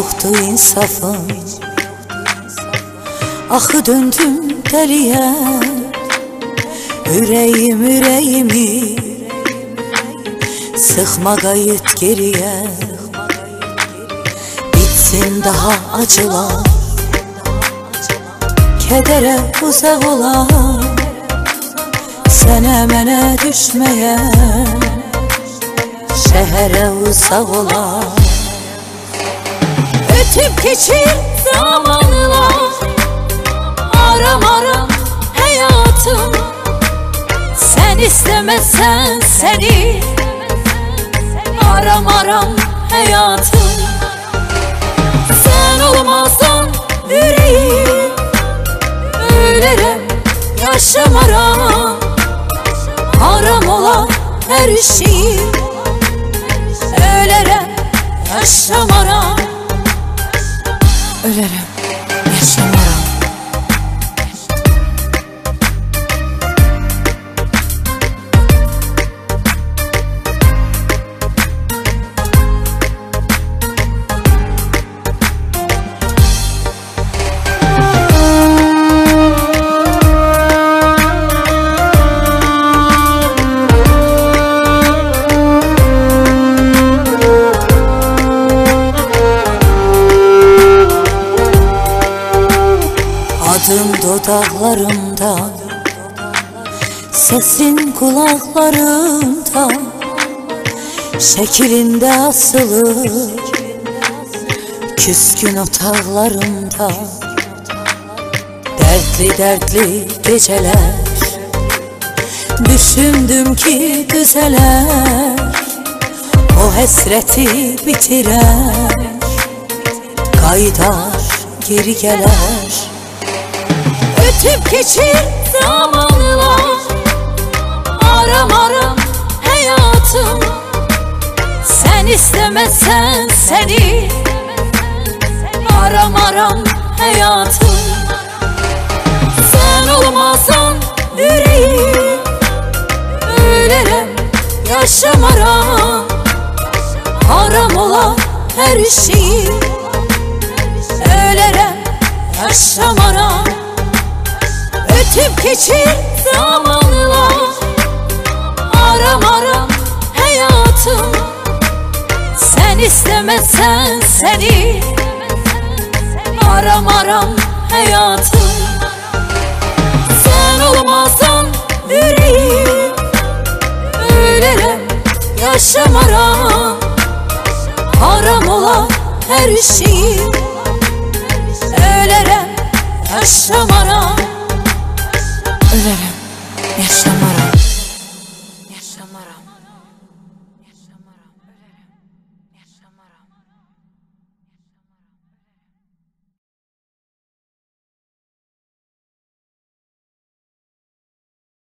yoktu insafım. Ahı döndüm deliye, yüreğimi sıkma gayet geriye. Bitsin daha acılar, kedere uzak ola, sene mene düşmeye, şehre uzak ola. Ötüp geçir zamanlar, aram hayatım. Sen istemezsen seni aram hayatım. Sen olmazsan yüreğim ölürüm, yaşamaram. Haram ola her şey, ölürüm, yaşamaram. Ölürüm, yaşamaram. Adın dudaklarımda, sesin kulaklarımda, şeklinde asılı küskün otağlarımda. Dertli geceler, düşündüm ki düzeler, o hasreti bitirer, kaydar geri gelir. Ötüp geçir zamanlar, aram hayatım. Sen istemezsen seni aram hayatım. Sen olmazsan yüreğim ölürüm, yaşamaram. Haram ola her şey, ölürüm, yaşamaram. Ötüp geçir zamanlar, aram hayatım. Sen istemezsen seni aram hayatım. Sen olmazsan yüreğim ölürüm, yaşamaram. Haram ola her şey, ölürüm, yaşamaram. Ölürüm, yaşamaram.